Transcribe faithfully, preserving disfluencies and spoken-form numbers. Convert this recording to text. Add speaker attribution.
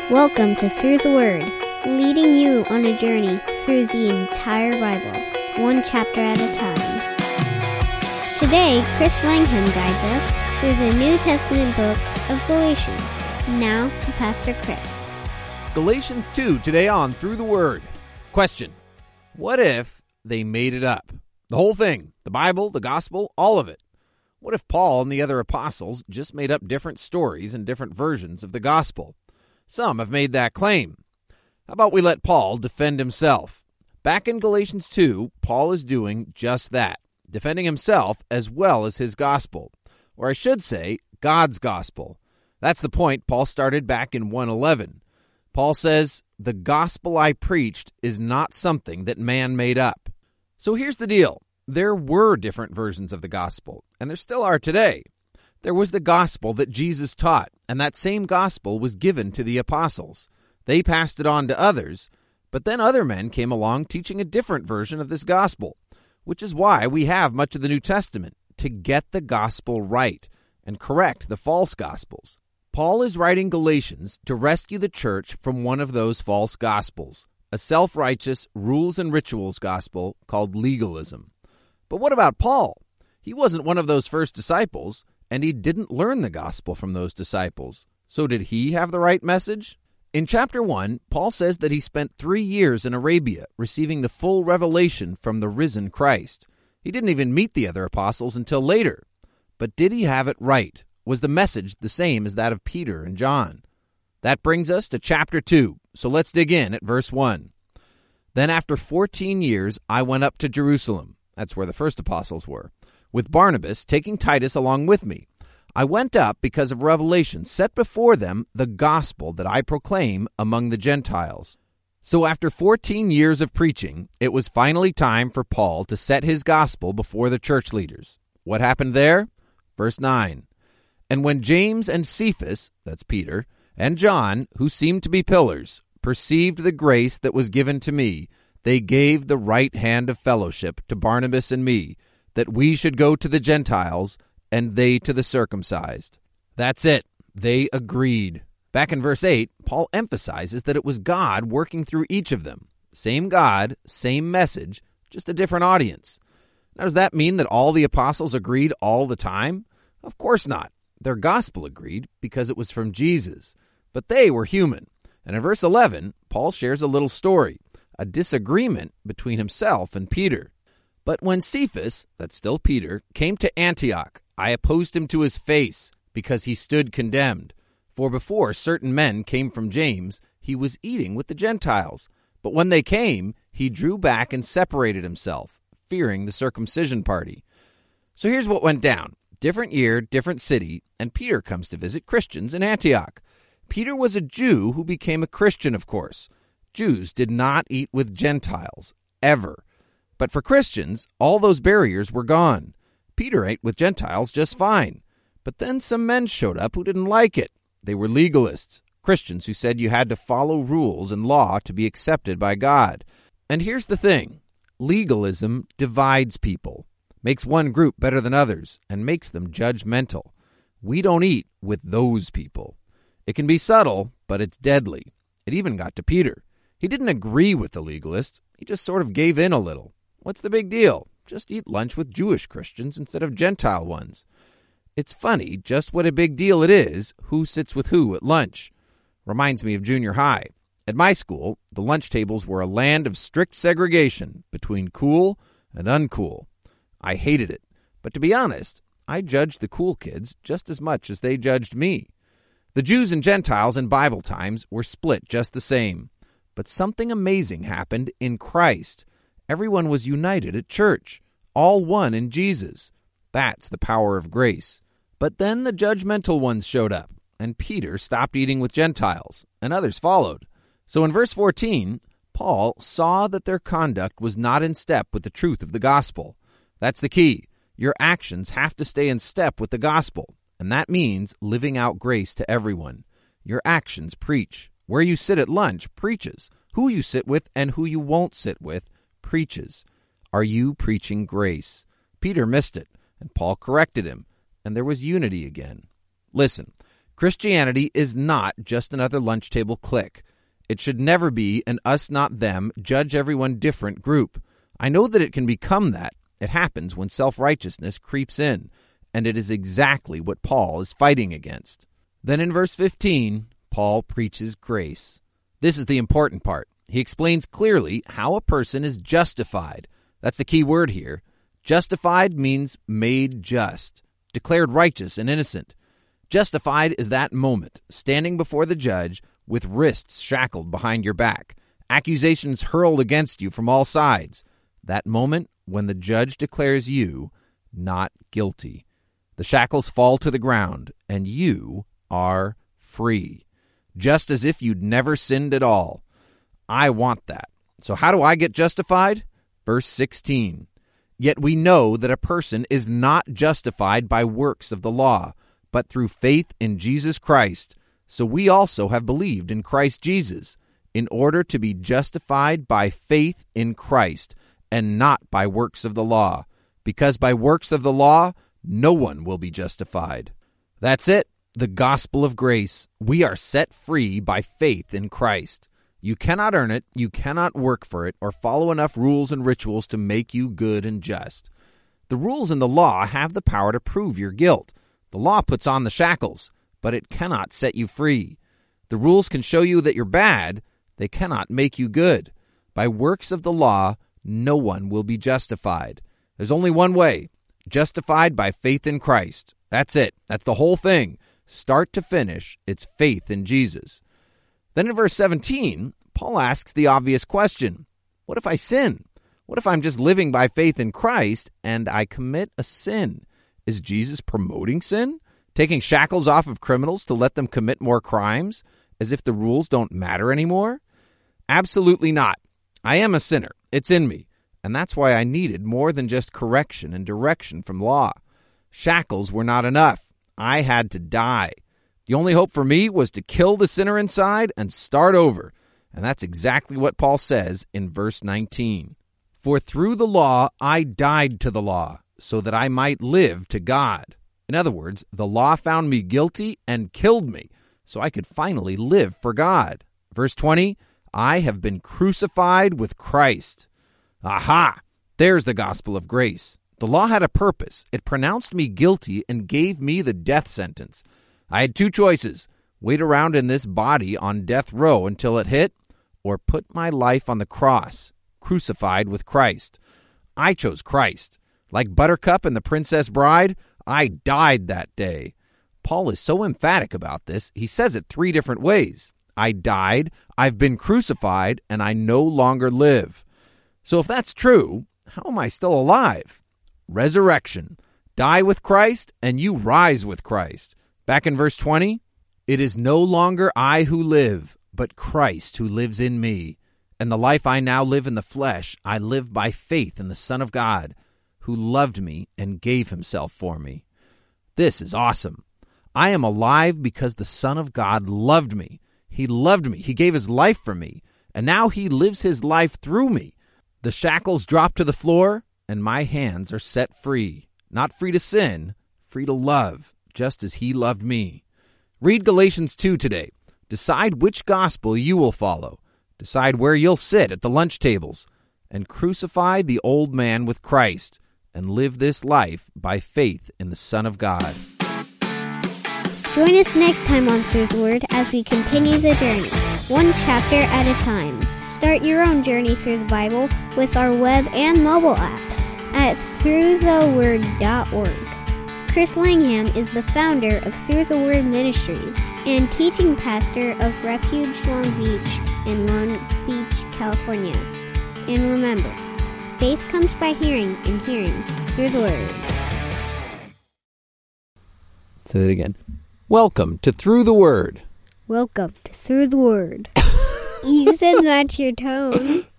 Speaker 1: Welcome to Through the Word, leading you on a journey through the entire Bible, one chapter at a time. Today, Chris Langham guides us through the New Testament book of Galatians. Now to Pastor Chris.
Speaker 2: Galatians two, today on Through the Word. Question: what if they made it up? The whole thing, the Bible, the gospel, all of it. What if Paul and the other apostles just made up different stories and different versions of the gospel? Some have made that claim. How about we let Paul defend himself? Back in Galatians two, Paul is doing just that, defending himself as well as his gospel. Or I should say, God's gospel. That's the point Paul started back in one eleven. Paul says, "The gospel I preached is not something that man made up." So here's the deal. There were different versions of the gospel, and there still are today. There was the gospel that Jesus taught, and that same gospel was given to the apostles. They passed it on to others, but then other men came along teaching a different version of this gospel, which is why we have much of the New Testament, to get the gospel right and correct the false gospels. Paul is writing Galatians to rescue the church from one of those false gospels, a self-righteous rules and rituals gospel called legalism. But what about Paul? He wasn't one of those first disciples, and he didn't learn the gospel from those disciples. So did he have the right message? In chapter one, Paul says that he spent three years in Arabia receiving the full revelation from the risen Christ. He didn't even meet the other apostles until later. But did he have it right? Was the message the same as that of Peter and John? That brings us to chapter two, so let's dig in at verse one. "Then after fourteen years I went up to Jerusalem," that's where the first apostles were, "with Barnabas, taking Titus along with me. I went up because of revelation set before them the gospel that I proclaim among the Gentiles." So after fourteen years of preaching, it was finally time for Paul to set his gospel before the church leaders. What happened there? Verse nine. "And when James and Cephas," that's Peter, "and John, who seemed to be pillars, perceived the grace that was given to me, they gave the right hand of fellowship to Barnabas and me, that we should go to the Gentiles, and they to the circumcised." That's it. They agreed. Back in verse eight, Paul emphasizes that it was God working through each of them. Same God, same message, just a different audience. Now, does that mean that all the apostles agreed all the time? Of course not. Their gospel agreed because it was from Jesus. But they were human. And in verse eleven, Paul shares a little story, a disagreement between himself and Peter. "But when Cephas," that's still Peter, "came to Antioch, I opposed him to his face, because he stood condemned. For before certain men came from James, he was eating with the Gentiles. But when they came, he drew back and separated himself, fearing the circumcision party." So here's what went down. Different year, different city, and Peter comes to visit Christians in Antioch. Peter was a Jew who became a Christian, of course. Jews did not eat with Gentiles, ever. But for Christians, all those barriers were gone. Peter ate with Gentiles just fine. But then some men showed up who didn't like it. They were legalists, Christians who said you had to follow rules and law to be accepted by God. And here's the thing. Legalism divides people, makes one group better than others, and makes them judgmental. We don't eat with those people. It can be subtle, but it's deadly. It even got to Peter. He didn't agree with the legalists. He just sort of gave in a little. What's the big deal? Just eat lunch with Jewish Christians instead of Gentile ones. It's funny just what a big deal it is who sits with who at lunch. Reminds me of junior high. At my school, the lunch tables were a land of strict segregation between cool and uncool. I hated it. But to be honest, I judged the cool kids just as much as they judged me. The Jews and Gentiles in Bible times were split just the same. But something amazing happened in Christ. Everyone was united at church, all one in Jesus. That's the power of grace. But then the judgmental ones showed up, and Peter stopped eating with Gentiles, and others followed. So in verse fourteen, Paul saw that their conduct was not in step with the truth of the gospel. That's the key. Your actions have to stay in step with the gospel, and that means living out grace to everyone. Your actions preach. Where you sit at lunch preaches. Who you sit with and who you won't sit with preaches. Are you preaching grace? Peter missed it, and Paul corrected him, and there was unity again. Listen, Christianity is not just another lunch table clique. It should never be an us not them, judge everyone different group. I know that it can become that. It happens when self-righteousness creeps in, and it is exactly what Paul is fighting against. Then in verse fifteen, Paul preaches grace. This is the important part. He explains clearly how a person is justified. That's the key word here. Justified means made just, declared righteous and innocent. Justified is that moment, standing before the judge with wrists shackled behind your back, accusations hurled against you from all sides. That moment when the judge declares you not guilty. The shackles fall to the ground, and you are free, just as if you'd never sinned at all. I want that. So how do I get justified? Verse sixteen. Yet we know that a person is not justified by works of the law, but through faith in Jesus Christ. So we also have believed in Christ Jesus, in order to be justified by faith in Christ, and not by works of the law, because by works of the law no one will be justified. That's it, the gospel of grace. We are set free by faith in Christ. You cannot earn it, you cannot work for it, or follow enough rules and rituals to make you good and just. The rules in the law have the power to prove your guilt. The law puts on the shackles, but it cannot set you free. The rules can show you that you're bad, they cannot make you good. By works of the law, no one will be justified. There's only one way, justified by faith in Christ. That's it. That's the whole thing. Start to finish, it's faith in Jesus. Then in verse seventeen, Paul asks the obvious question. What if I sin? What if I'm just living by faith in Christ and I commit a sin? Is Jesus promoting sin? Taking shackles off of criminals to let them commit more crimes? As if the rules don't matter anymore? Absolutely not. I am a sinner. It's in me. And that's why I needed more than just correction and direction from law. Shackles were not enough. I had to die. The only hope for me was to kill the sinner inside and start over. And that's exactly what Paul says in verse nineteen. For through the law I died to the law, so that I might live to God. In other words, the law found me guilty and killed me, so I could finally live for God. Verse twenty, I have been crucified with Christ. Aha! There's the gospel of grace. The law had a purpose. It pronounced me guilty and gave me the death sentence. I had two choices, wait around in this body on death row until it hit, or put my life on the cross, crucified with Christ. I chose Christ. Like Buttercup and the Princess Bride, I died that day. Paul is so emphatic about this, he says it three different ways. I died, I've been crucified, and I no longer live. So if that's true, how am I still alive? Resurrection. Die with Christ, and you rise with Christ. Back in verse twenty, it is no longer I who live, but Christ who lives in me. And the life I now live in the flesh, I live by faith in the Son of God, who loved me and gave himself for me. This is awesome. I am alive because the Son of God loved me. He loved me. He gave his life for me. And now he lives his life through me. The shackles drop to the floor, and my hands are set free. Not free to sin, free to love, just as he loved me. Read Galatians two today. Decide which gospel you will follow. Decide where you'll sit at the lunch tables. And crucify the old man with Christ, and live this life by faith in the Son of God.
Speaker 1: Join us next time on Through the Word as we continue the journey, one chapter at a time. Start your own journey through the Bible with our web and mobile apps at through the word dot org. Chris Langham is the founder of Through the Word Ministries and teaching pastor of Refuge Long Beach in Long Beach, California. And remember, faith comes by hearing, and hearing through the Word.
Speaker 2: Say that again. Welcome to Through the Word.
Speaker 1: Welcome to Through the Word. You said that's your tone.